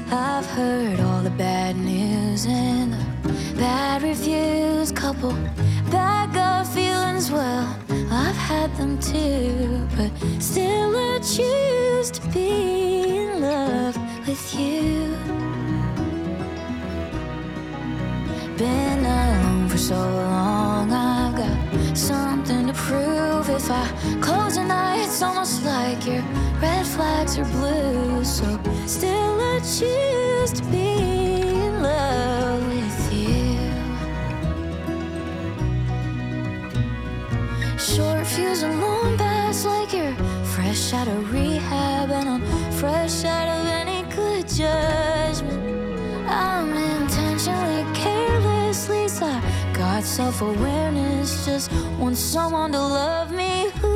I've heard all the bad news and the bad reviews, couple bad gut feelings. Well, I've had them too, but still I choose to be in love with you. Been alone for so long, I've got something to prove. If I close an eye, it's almost like your red flags are blue. So still I choose to be in love with you. Short fuse and long bass, like you're fresh out of rehab, and I'm fresh out of any good judgment. I'm intentionally careless, least I got self-awareness. Just want someone to love me who